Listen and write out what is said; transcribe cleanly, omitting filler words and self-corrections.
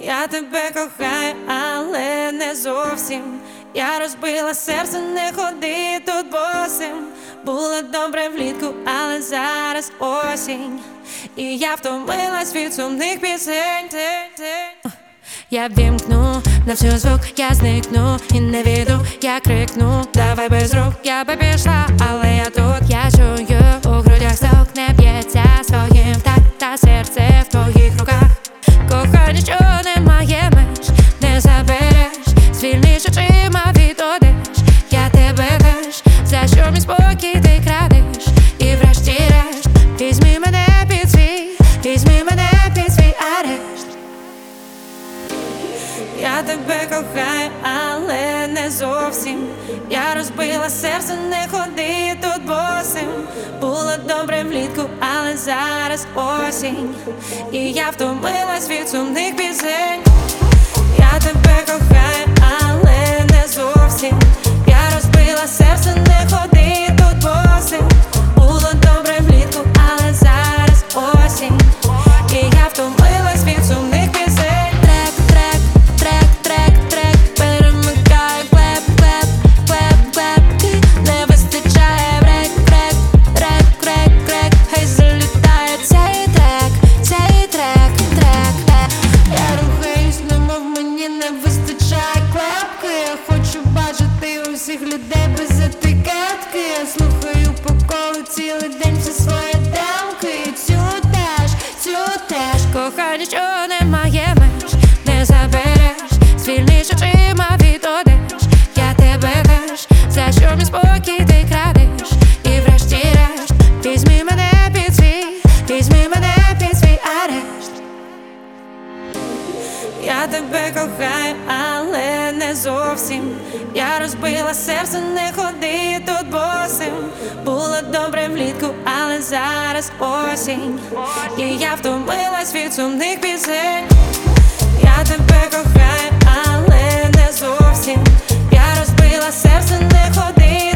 Я тебе кохаю, але не зовсім. Я розбила серце, не ходи тут босим. Було добре влітку, але зараз осінь. І я втомилась від сумних пісень. Я вімкну на всю звук, я зникну і не віду, я крикну, давай без рук, я би пішла, але я тут. Я чую, у грудях стук, не б'ється своїм так, та серце в твоїх руках. Кохання, що немає меж, не забереш, звільніш очима від одеж. Я тебе теж, за що мій спокій ти крадеш. І врешті-решт, візьми мене під свій, візьми мене під свій арешт. Я тебе кохаю, але не зовсім. Я розбила серце, не ходи тут босим. Було добре влітку, але зараз осінь. І я втомилась від сумних пісень. Я тебе кохаю, але не зовсім. Я розбила серце, не ходи тут босим. Було добре влітку, але зараз осінь. І я втомилась від сумних пісень. Всіх людей без етикетки. Я слухаю по колу цілий день всі свої демки. Цю теж кохання, що немає меж, не забереш, звільниш очима від одеж. Я тебе теж, за що мій спокій ти крадеш. І врешті-решт, візьми мене під свій, візьми мене під свій арешт. Я тебе кохаю, але не зовсім. Я розбила серце, не ходи тут босим. Було добре влітку, але зараз осінь. І я втомилась від сумних пісень. Я тебе кохаю, але не зовсім. Я розбила серце, не ходи